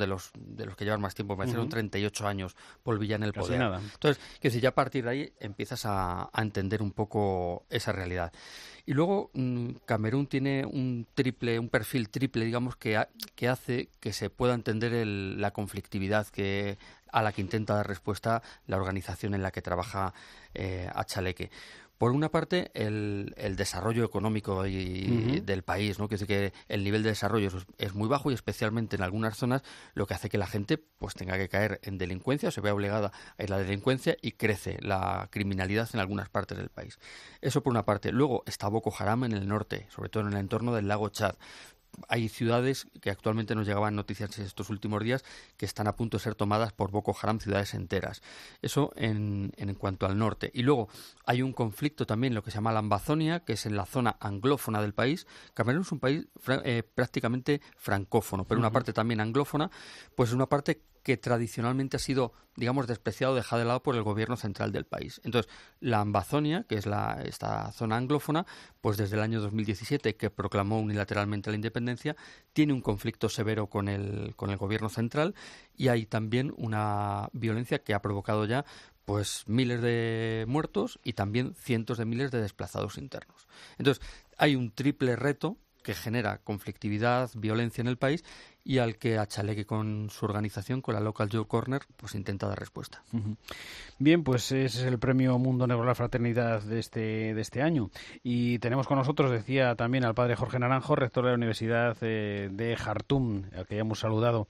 de los que llevan más tiempo, me parecieron 38 años por Villa en el Casi poder. nada. Entonces, que si ya a partir de ahí empiezas a entender un poco esa realidad. Y luego Camerún tiene un perfil triple, digamos, que hace que se pueda entender la conflictividad a la que intenta dar respuesta la organización en la que trabaja Achaleque. Por una parte, el desarrollo económico del país, ¿no? Que es que el nivel de desarrollo es muy bajo y especialmente en algunas zonas, lo que hace que la gente pues tenga que caer en delincuencia o se vea obligada a ir a la delincuencia y crece la criminalidad en algunas partes del país. Eso por una parte. Luego está Boko Haram en el norte, sobre todo en el entorno del lago Chad. Hay ciudades que actualmente nos llegaban noticias estos últimos días que están a punto de ser tomadas por Boko Haram, ciudades enteras. Eso en cuanto al norte. Y luego hay un conflicto también, lo que se llama la Ambazonia, que es en la zona anglófona del país. Camerún es un país prácticamente francófono, pero una parte también anglófona, pues es una parte que tradicionalmente ha sido, digamos, despreciado, dejado de lado por el gobierno central del país. Entonces, la Ambazonia, que es esta zona anglófona, pues desde el año 2017, que proclamó unilateralmente la independencia, tiene un conflicto severo con el gobierno central y hay también una violencia que ha provocado ya pues miles de muertos y también cientos de miles de desplazados internos. Entonces, hay un triple reto que genera conflictividad, violencia en el país y al que Achaleque con su organización, con la Local Youth Corner, pues intenta dar respuesta. Bien, pues ese es el premio Mundo Negro de la Fraternidad de este año. Y tenemos con nosotros, decía también, al padre Jorge Naranjo, rector de la Universidad de Jartum, al que ya hemos saludado.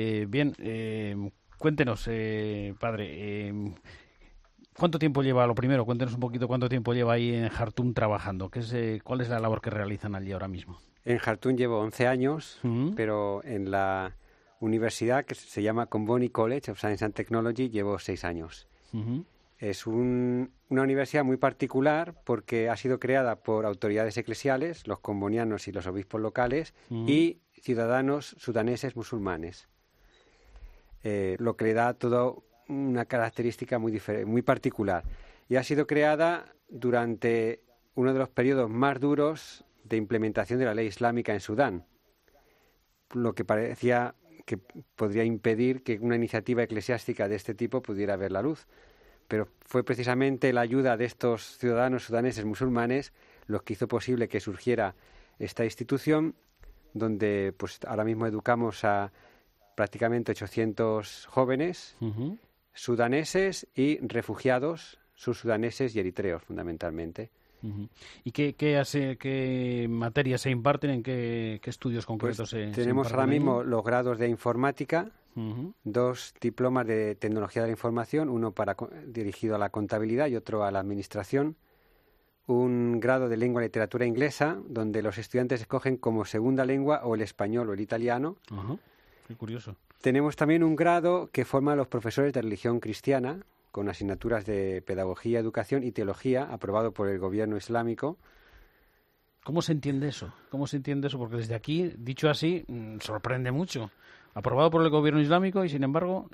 Cuéntenos, padre, ¿cuánto tiempo lleva, lo primero, cuéntenos un poquito cuánto tiempo lleva ahí en Jartum trabajando? ¿Cuál es la labor que realizan allí ahora mismo? En Jartum llevo 11 años, pero en la universidad que se llama Comboni College of Science and Technology llevo 6 años. Es una universidad muy particular porque ha sido creada por autoridades eclesiales, los combonianos y los obispos locales, y ciudadanos sudaneses musulmanes, lo que le da todo una característica muy particular. Y ha sido creada durante uno de los periodos más duros de implementación de la ley islámica en Sudán, lo que parecía que podría impedir que una iniciativa eclesiástica de este tipo pudiera ver la luz. Pero fue precisamente la ayuda de estos ciudadanos sudaneses musulmanes lo que hizo posible que surgiera esta institución, donde pues ahora mismo educamos a prácticamente 800 jóvenes sudaneses y refugiados subsudaneses y eritreos, fundamentalmente. ¿Y qué materias se imparten? ¿En qué estudios concretos se tenemos imparten ahora mismo ahí? los grados de informática, 2 diplomas de tecnología de la información, uno dirigido a la contabilidad y otro a la administración, un grado de lengua y literatura inglesa, donde los estudiantes escogen como segunda lengua o el español o el italiano. Qué curioso. Tenemos también un grado que forma a los profesores de religión cristiana, con asignaturas de pedagogía, educación y teología, aprobado por el gobierno islámico. ¿Cómo se entiende eso? Porque desde aquí, dicho así, sorprende mucho. Aprobado por el gobierno islámico y, sin embargo...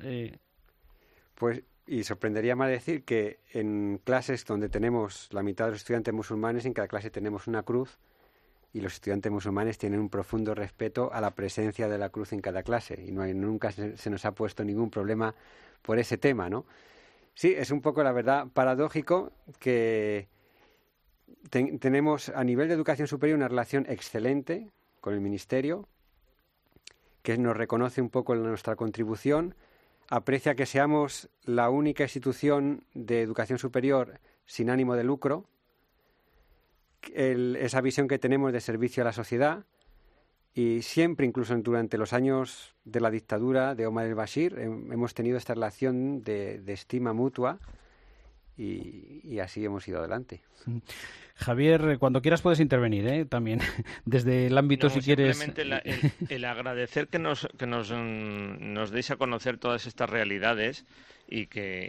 Pues, y sorprendería más decir que en clases donde tenemos la mitad de los estudiantes musulmanes, en cada clase tenemos una cruz, y los estudiantes musulmanes tienen un profundo respeto a la presencia de la cruz en cada clase, y nunca se nos ha puesto ningún problema por ese tema, ¿no? Sí, es un poco, la verdad, paradójico que tenemos a nivel de educación superior una relación excelente con el Ministerio, que nos reconoce un poco nuestra contribución, aprecia que seamos la única institución de educación superior sin ánimo de lucro, esa visión que tenemos de servicio a la sociedad, y siempre, incluso durante los años de la dictadura de Omar el-Bashir, hemos tenido esta relación de estima mutua y así hemos ido adelante. Javier, cuando quieras puedes intervenir, también, desde el ámbito, si quieres. Simplemente el agradecer que nos deis a conocer todas estas realidades y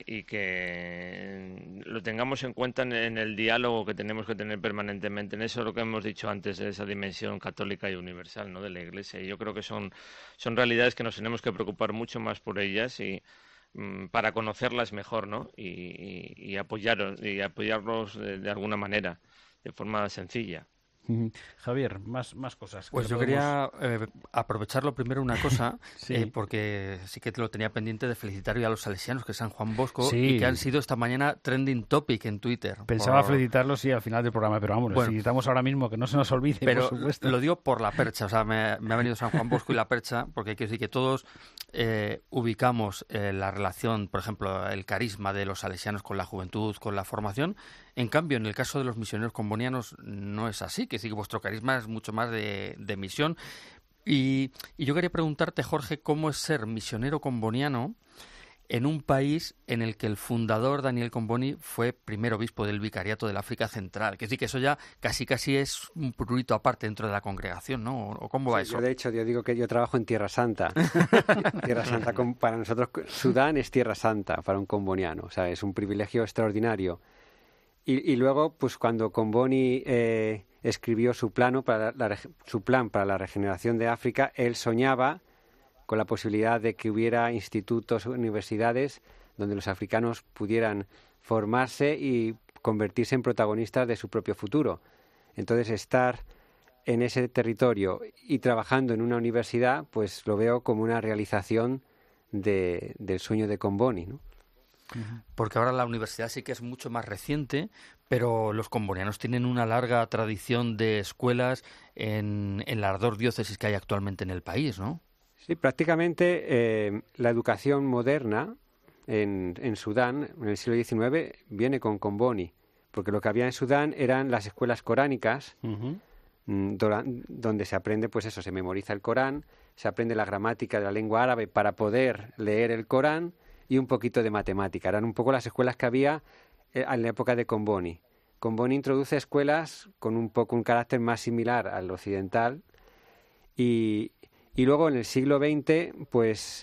que lo tengamos en cuenta en el diálogo que tenemos que tener permanentemente. En eso es lo que hemos dicho antes, de esa dimensión católica y universal, ¿no?, de la Iglesia. Y yo creo que son realidades que nos tenemos que preocupar mucho más por ellas y para conocerlas mejor, ¿no? Y apoyarlos de alguna manera, de forma sencilla. Javier, más cosas. Pues yo quería aprovecharlo primero una cosa, sí. Porque sí que te lo tenía pendiente de felicitar hoy a los salesianos que San Juan Bosco sí. y que han sido esta mañana trending topic en Twitter. Pensaba felicitarlos al final del programa, pero vamos, felicitamos ahora mismo, que no se nos olvide, pero por supuesto. Lo digo por la percha, o sea, me ha venido San Juan Bosco y la percha, porque hay que decir que todos ubicamos la relación, por ejemplo, el carisma de los salesianos con la juventud, con la formación. En cambio, en el caso de los misioneros combonianos no es así, que sí que vuestro carisma es mucho más de misión. Y yo quería preguntarte, Jorge, ¿cómo es ser misionero comboniano en un país en el que el fundador, Daniel Comboni, fue primer obispo del Vicariato del África Central? Que decir que eso ya casi es un prurito aparte dentro de la congregación, ¿no? ¿O cómo va eso? Yo, de hecho, yo digo que yo trabajo en Tierra Santa. Tierra Santa, para nosotros, Sudán es Tierra Santa para un comboniano. O sea, es un privilegio extraordinario. Y luego, pues cuando Comboni escribió su plan para la regeneración de África, él soñaba con la posibilidad de que hubiera institutos, universidades, donde los africanos pudieran formarse y convertirse en protagonistas de su propio futuro. Entonces, estar en ese territorio y trabajando en una universidad, pues lo veo como una realización del sueño de Comboni, ¿no? Porque ahora la universidad sí que es mucho más reciente, pero los combonianos tienen una larga tradición de escuelas en las 2 diócesis que hay actualmente en el país, ¿no? Sí, prácticamente la educación moderna en Sudán, en el siglo XIX, viene con Comboni, porque lo que había en Sudán eran las escuelas coránicas, donde se aprende, pues eso, se memoriza el Corán, se aprende la gramática de la lengua árabe para poder leer el Corán, y un poquito de matemática. Eran un poco las escuelas que había en la época de Comboni. Comboni introduce escuelas con un carácter más similar al occidental, y luego en el siglo XX, pues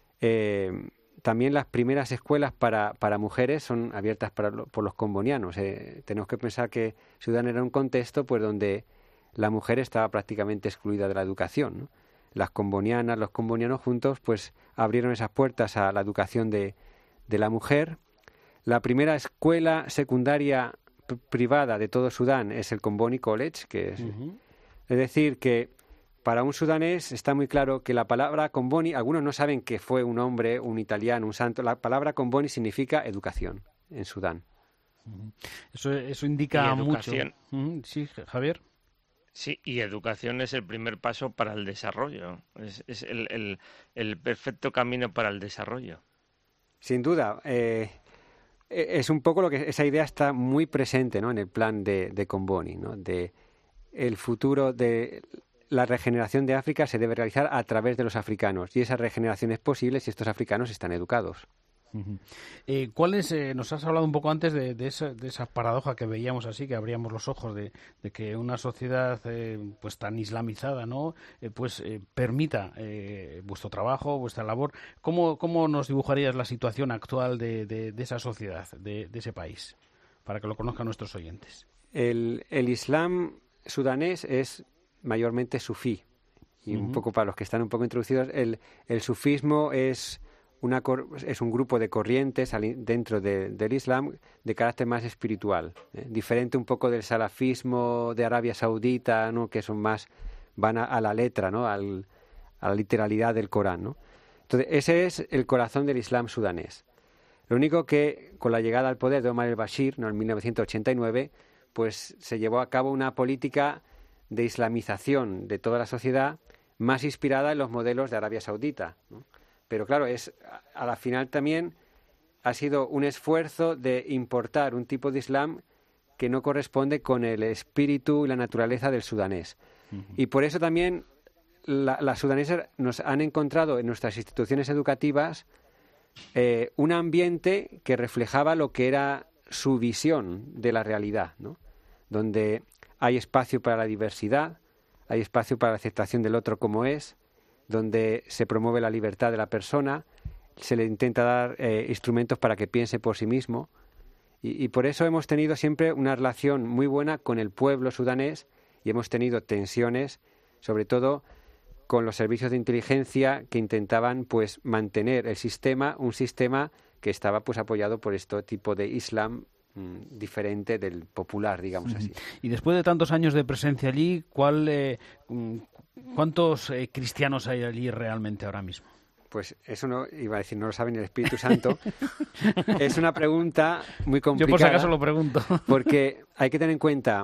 también las primeras escuelas para mujeres son abiertas por los combonianos. Tenemos que pensar que Sudán era un contexto pues donde la mujer estaba prácticamente excluida de la educación, ¿no? Las combonianas, los combonianos juntos, pues abrieron esas puertas a la educación de la mujer. La primera escuela secundaria privada de todo Sudán es el Comboni College, que es, es decir, que para un sudanés está muy claro que la palabra Comboni, algunos no saben que fue un hombre, un italiano, un santo. La palabra Comboni significa educación en Sudán. Eso indica mucho. Sí, Javier. Sí, y educación es el primer paso para el desarrollo. Es el perfecto camino para el desarrollo. Sin duda. Es un poco esa idea está muy presente, ¿no?, en el plan de Comboni, ¿no? De el futuro de la regeneración de África se debe realizar a través de los africanos. Y esa regeneración es posible si estos africanos están educados. Nos has hablado un poco antes de esa paradoja que veíamos así, que abríamos los ojos de que una sociedad pues tan islamizada, ¿no?, permita vuestro trabajo, vuestra labor. ¿Cómo nos dibujarías la situación actual de esa sociedad, de ese país, para que lo conozcan nuestros oyentes? El Islam sudanés es mayormente sufí, y un poco para los que están un poco introducidos, el sufismo es un grupo de corrientes dentro del Islam de carácter más espiritual, diferente un poco del salafismo de Arabia Saudita, ¿no?, que van a la letra, ¿no?, a la literalidad del Corán, ¿no? Entonces, ese es el corazón del Islam sudanés. Lo único que con la llegada al poder de Omar el-Bashir, ¿no?, en 1989, pues se llevó a cabo una política de islamización de toda la sociedad más inspirada en los modelos de Arabia Saudita, ¿no? Pero claro, a la final también ha sido un esfuerzo de importar un tipo de Islam que no corresponde con el espíritu y la naturaleza del sudanés. Y por eso también las sudanesas nos han encontrado en nuestras instituciones educativas un ambiente que reflejaba lo que era su visión de la realidad, ¿no?, donde hay espacio para la diversidad, hay espacio para la aceptación del otro como es, donde se promueve la libertad de la persona, se le intenta dar instrumentos para que piense por sí mismo. Y por eso hemos tenido siempre una relación muy buena con el pueblo sudanés y hemos tenido tensiones, sobre todo con los servicios de inteligencia que intentaban pues mantener un sistema que estaba pues apoyado por este tipo de Islam diferente del popular, digamos así. Y después de tantos años de presencia allí, ¿cuántos cristianos hay allí realmente ahora mismo? Pues eso no, iba a decir, no lo sabe ni el Espíritu Santo. Es una pregunta muy complicada. Yo por si acaso lo pregunto. Porque hay que tener en cuenta,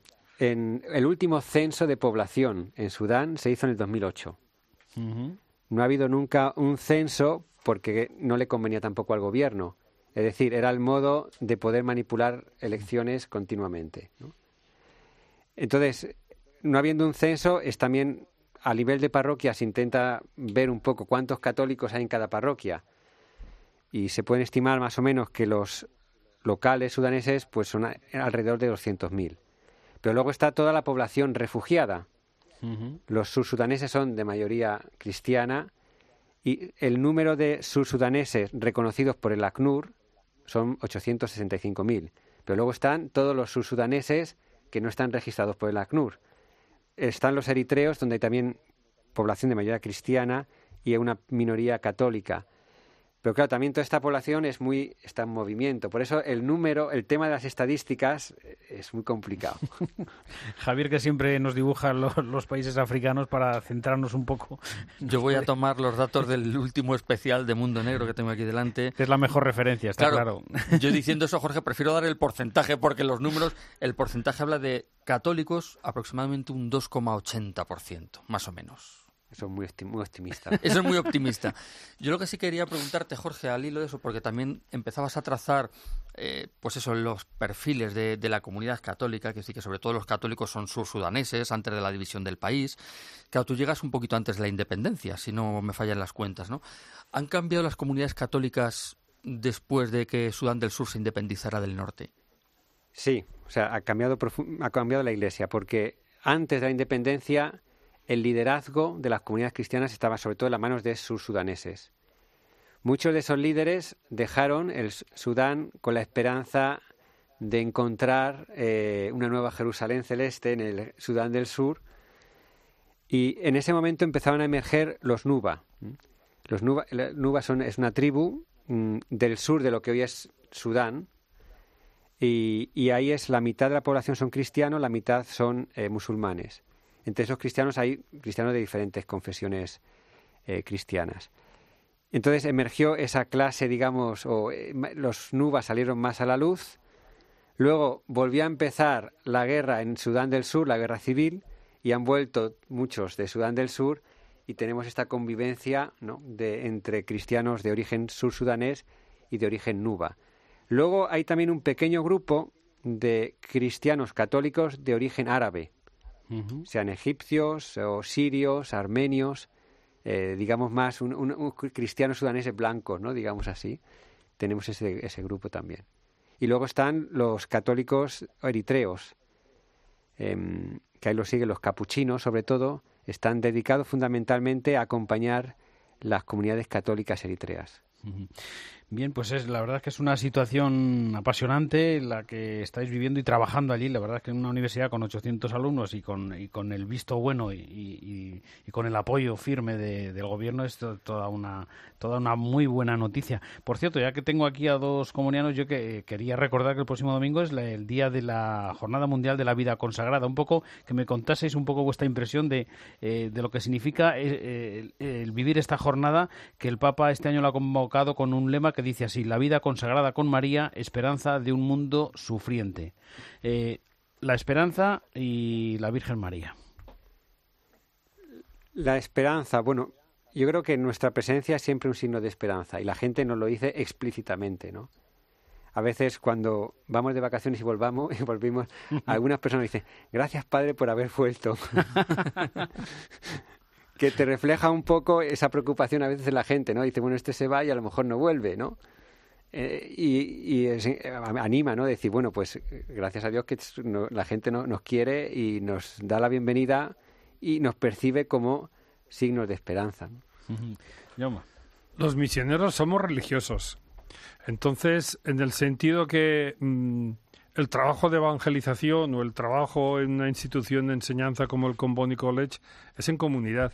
en el último censo de población en Sudán se hizo en el 2008. No ha habido nunca un censo porque no le convenía tampoco al gobierno. Es decir, era el modo de poder manipular elecciones continuamente, ¿no? Entonces, no habiendo un censo, es también a nivel de parroquia se intenta ver un poco cuántos católicos hay en cada parroquia. Y se pueden estimar más o menos que los locales sudaneses pues son alrededor de 200.000. Pero luego está toda la población refugiada. Los sursudaneses son de mayoría cristiana y el número de sursudaneses reconocidos por el ACNUR son 865.000. Pero luego están todos los sursudaneses que no están registrados por el ACNUR. Están los eritreos, donde hay también población de mayoría cristiana y una minoría católica. Pero claro, también toda esta población está en movimiento. Por eso el tema de las estadísticas es muy complicado. Javier, que siempre nos dibuja los países africanos para centrarnos un poco. Yo voy a tomar los datos del último especial de Mundo Negro que tengo aquí delante. Que es la mejor referencia, está claro. Yo diciendo eso, Jorge, prefiero dar el porcentaje porque los números, el porcentaje habla de católicos aproximadamente un 2,80%, más o menos. Eso es muy optimista. Eso es muy optimista. Yo lo que sí quería preguntarte, Jorge, al hilo de eso, porque también empezabas a trazar, pues eso, los perfiles de la comunidad católica, que sí que sobre todo los católicos son sursudaneses, antes de la división del país. Claro, tú llegas un poquito antes de la independencia, si no me fallan las cuentas, ¿no? ¿Han cambiado las comunidades católicas después de que Sudán del Sur se independizara del norte? Sí, o sea, ha cambiado la Iglesia, porque antes de la independencia el liderazgo de las comunidades cristianas estaba sobre todo en las manos de sursudaneses. Muchos de esos líderes dejaron el Sudán con la esperanza de encontrar una nueva Jerusalén celeste en el Sudán del Sur, y en ese momento empezaban a emerger los Nuba. Los Nuba es una tribu del sur de lo que hoy es Sudán, y ahí es la mitad de la población son cristianos, la mitad son musulmanes. Entre esos cristianos hay cristianos de diferentes confesiones cristianas. Entonces emergió esa clase, digamos, los Nuba salieron más a la luz. Luego volvió a empezar la guerra en Sudán del Sur, la guerra civil, y han vuelto muchos de Sudán del Sur, y tenemos esta convivencia, ¿no?, entre cristianos de origen sursudanés y de origen Nuba. Luego hay también un pequeño grupo de cristianos católicos de origen árabe, sean egipcios o sirios, armenios, digamos más un cristianos sudaneses blancos, ¿no?, digamos así. Tenemos ese grupo también. Y luego están los católicos eritreos, que ahí los siguen los capuchinos, sobre todo, están dedicados fundamentalmente a acompañar las comunidades católicas eritreas. Bien, pues la verdad es que es una situación apasionante la que estáis viviendo y trabajando allí. La verdad es que en una universidad con 800 alumnos y con el visto bueno y con el apoyo firme del gobierno es toda una muy buena noticia. Por cierto, ya que tengo aquí a dos comunianos, yo quería recordar que el próximo domingo es el día de la Jornada Mundial de la Vida Consagrada. Un poco que me contaseis un poco vuestra impresión de lo que significa el vivir esta jornada, que el Papa este año la ha convocado con un lema que dice así: la vida consagrada con María, esperanza de un mundo sufriente. La esperanza y la Virgen María. La esperanza, bueno, yo creo que nuestra presencia es siempre un signo de esperanza y la gente nos lo dice explícitamente, ¿no? A veces cuando vamos de vacaciones y volvimos, algunas personas dicen: gracias, Padre, por haber vuelto. Que te refleja un poco esa preocupación a veces de la gente, ¿no? Dice, bueno, este se va y a lo mejor no vuelve, ¿no? Anima, ¿no? Decir, bueno, pues gracias a Dios que la gente nos quiere y nos da la bienvenida y nos percibe como signos de esperanza, ¿no? Los misioneros somos religiosos. Entonces, en el sentido que el trabajo de evangelización o el trabajo en una institución de enseñanza como el Comboni College es en comunidad.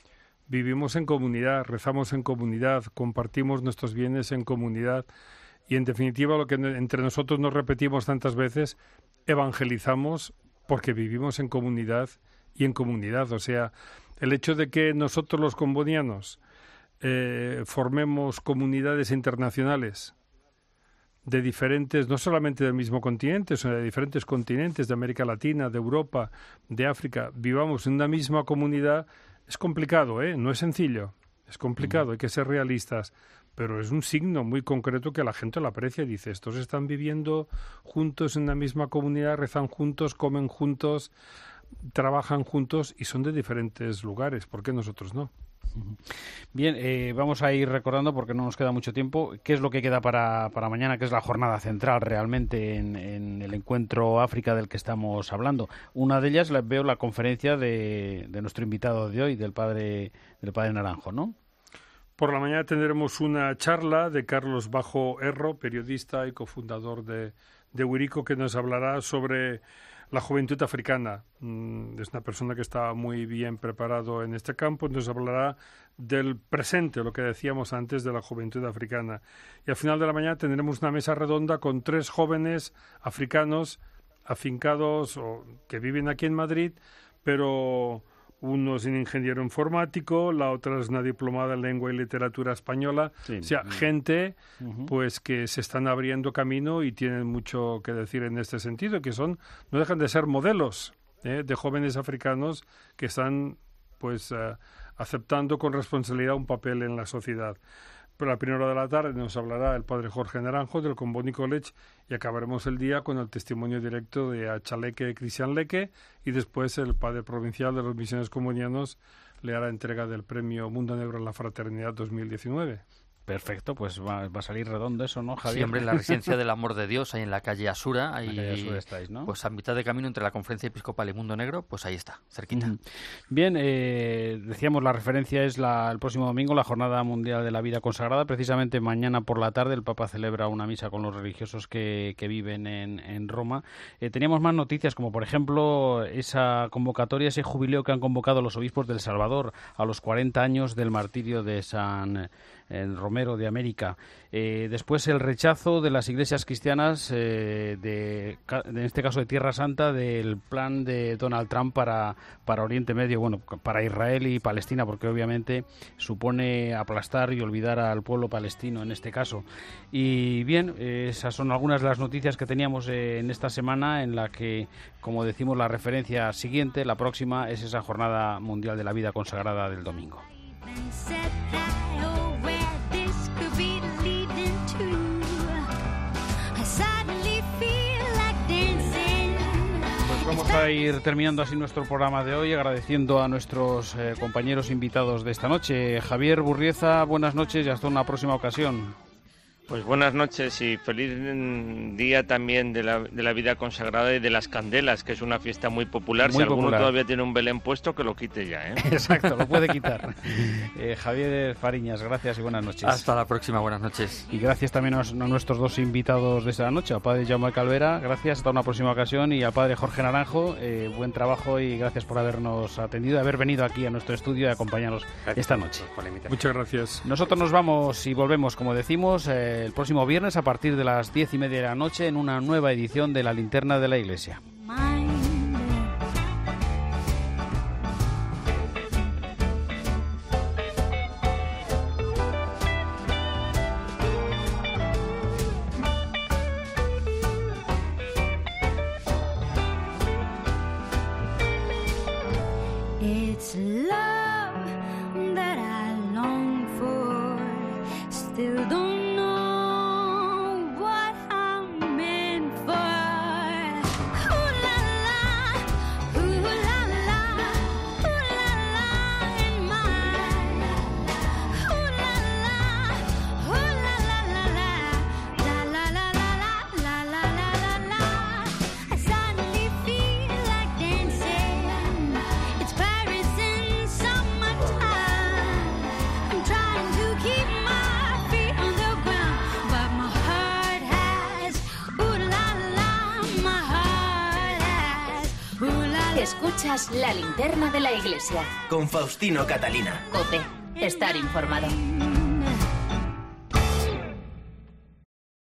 Vivimos en comunidad, rezamos en comunidad, compartimos nuestros bienes en comunidad Y en definitiva, lo que entre nosotros nos repetimos tantas veces, evangelizamos porque vivimos en comunidad y en comunidad. O sea, el hecho de que nosotros los combonianos formemos comunidades internacionales de diferentes, no solamente del mismo continente, sino de diferentes continentes, de América Latina, de Europa, de África, vivamos en una misma comunidad, es complicado, no es sencillo, es complicado, hay que ser realistas, pero es un signo muy concreto que la gente lo aprecia y dice, estos están viviendo juntos en una misma comunidad, rezan juntos, comen juntos, trabajan juntos y son de diferentes lugares, ¿por qué nosotros no? Bien, vamos a ir recordando, porque no nos queda mucho tiempo, qué es lo que queda para mañana, que es la jornada central realmente en el encuentro África del que estamos hablando. Una de ellas veo la conferencia de nuestro invitado de hoy, del padre Naranjo, ¿no? Por la mañana tendremos una charla de Carlos Bajo Erro, periodista y cofundador de Wirico, que nos hablará sobre la juventud africana. Es una persona que está muy bien preparado en este campo, nos hablará del presente, lo que decíamos antes de la juventud africana. Y al final de la mañana tendremos una mesa redonda con 3 jóvenes africanos afincados o que viven aquí en Madrid, pero uno es un ingeniero informático, la otra es una diplomada en lengua y literatura española. Sí. O sea, gente pues que se están abriendo camino y tienen mucho que decir en este sentido, que no dejan de ser modelos de jóvenes africanos que están pues aceptando con responsabilidad un papel en la sociedad. Pero a la primera hora de la tarde nos hablará el padre Jorge Naranjo del Comboni College y acabaremos el día con el testimonio directo de Achaleque Cristian Leque y después el padre provincial de los misioneros combonianos le hará entrega del premio Mundo Negro en la Fraternidad 2019. Perfecto, pues va a salir redondo eso, ¿no, Javier? Sí, hombre, en la Residencia del Amor de Dios, ahí en la calle Asura, ahí, en la calle Asura estáis, ¿no? Pues a mitad de camino entre la Conferencia Episcopal y Mundo Negro, pues ahí está, cerquita. Bien, decíamos, la referencia es el próximo domingo, la Jornada Mundial de la Vida Consagrada. Precisamente mañana por la tarde el Papa celebra una misa con los religiosos que viven en Roma. Teníamos más noticias, como por ejemplo esa convocatoria, ese jubileo que han convocado los obispos del Salvador a los 40 años del martirio de San Romero de América. Después el rechazo de las iglesias cristianas, en este caso de Tierra Santa, del plan de Donald Trump para Oriente Medio, bueno, para Israel y Palestina, porque obviamente supone aplastar y olvidar al pueblo palestino en este caso. Y bien, esas son algunas de las noticias que teníamos en esta semana, en la que, como decimos, la referencia siguiente, la próxima, es esa Jornada Mundial de la Vida Consagrada del domingo. Vamos a ir terminando así nuestro programa de hoy, agradeciendo a nuestros compañeros invitados de esta noche. Javier Burrieza, buenas noches y hasta una próxima ocasión. Pues buenas noches y feliz día también de la vida consagrada y de las candelas, que es una fiesta muy popular. Muy si alguno popular. todavía tiene un Belén puesto, que lo quite ya, ¿eh? Exacto, lo puede quitar. Javier Fariñas, gracias y buenas noches. Hasta la próxima, buenas noches. Y gracias también a nuestros dos invitados de esta noche, al padre Jaume Calvera, gracias, hasta una próxima ocasión, y al padre Jorge Naranjo, buen trabajo y gracias por habernos atendido, haber venido aquí a nuestro estudio y acompañarnos esta noche. Muchas gracias. Nosotros nos vamos y volvemos, como decimos, el próximo viernes a partir de las 10:30 de la noche en una nueva edición de La Linterna de la Iglesia. It's love that I long for, still don't know what I'm meant for. Ooh la la, ooh la la, ooh la la in my, ooh la la, ooh la la la la, la la la la la la la la la. I suddenly feel like dancing. It's Paris in summertime. I'm trying to keep my feet on the ground, but my heart has, ooh la la, my heart has, ooh la la. Escuchas La Linterna de la Iglesia. Con Faustino Catalina. COPE. Estar informado.